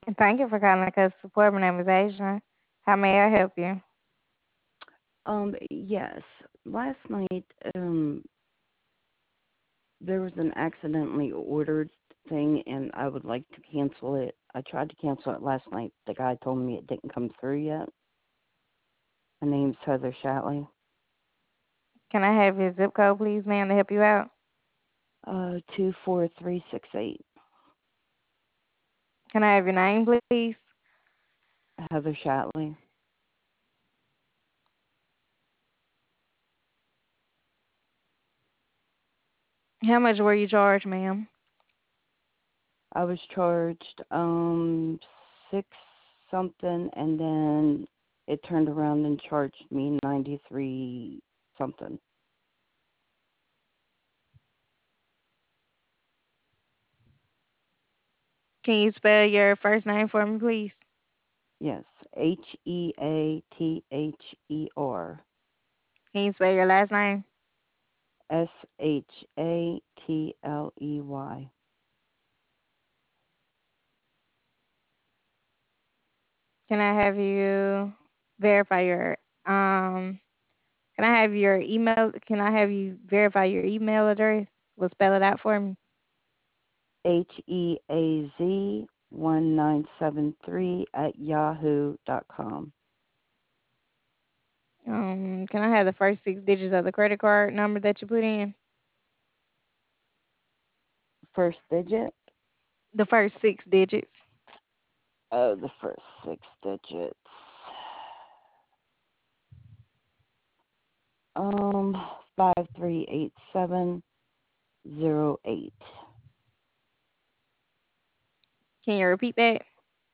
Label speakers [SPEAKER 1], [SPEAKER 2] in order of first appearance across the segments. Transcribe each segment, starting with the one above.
[SPEAKER 1] Thank you for calling Customer Support. My name is Asia. How may I help you?
[SPEAKER 2] Yes. Last night, there was an accidentally ordered thing, and I would like to cancel it. I tried to cancel it last night. The guy told me it didn't come through yet. My name's Heather Shatley.
[SPEAKER 1] Can I have your zip code, please, ma'am, to help you out?
[SPEAKER 2] 24368.
[SPEAKER 1] Can I have your name, please?
[SPEAKER 2] Heather Shatley.
[SPEAKER 1] How much were you charged, ma'am?
[SPEAKER 2] I was charged six something, and then it turned around and charged me 93 something.
[SPEAKER 1] Can you spell your first name for me, please?
[SPEAKER 2] Yes, Heather.
[SPEAKER 1] Can you spell your last name?
[SPEAKER 2] Shatley.
[SPEAKER 1] Can I have you verify your can I have your email? Can I have you verify your email address? We'll spell it out for me.
[SPEAKER 2] Heaz1973 at yahoo.com.
[SPEAKER 1] Can I have the first six digits of the credit card number that you put in?
[SPEAKER 2] First digit?
[SPEAKER 1] The first six digits.
[SPEAKER 2] Oh, the first six digits. Um, 538708.
[SPEAKER 1] Can you repeat that?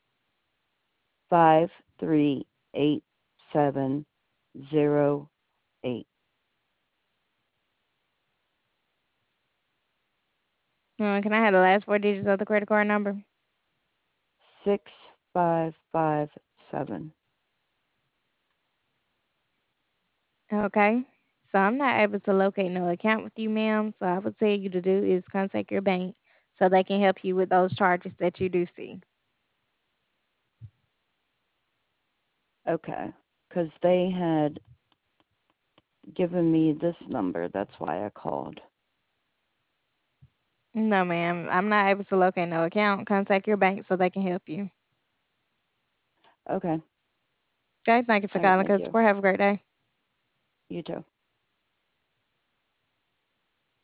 [SPEAKER 2] 538708.
[SPEAKER 1] Can I have the last four digits of the credit card number?
[SPEAKER 2] 6557.
[SPEAKER 1] Okay. So I'm not able to locate no account with you, ma'am. So I would tell you to do is contact your bank so they can help you with those charges that you do see.
[SPEAKER 2] Okay. Because they had given me this number. That's why I called.
[SPEAKER 1] No, ma'am. I'm not able to locate no account. Contact your bank so they can help you.
[SPEAKER 2] Okay.
[SPEAKER 1] Okay. Thank you for
[SPEAKER 2] All right.
[SPEAKER 1] calling
[SPEAKER 2] Thank
[SPEAKER 1] Customer
[SPEAKER 2] you.
[SPEAKER 1] Support. Have a great day.
[SPEAKER 2] You too.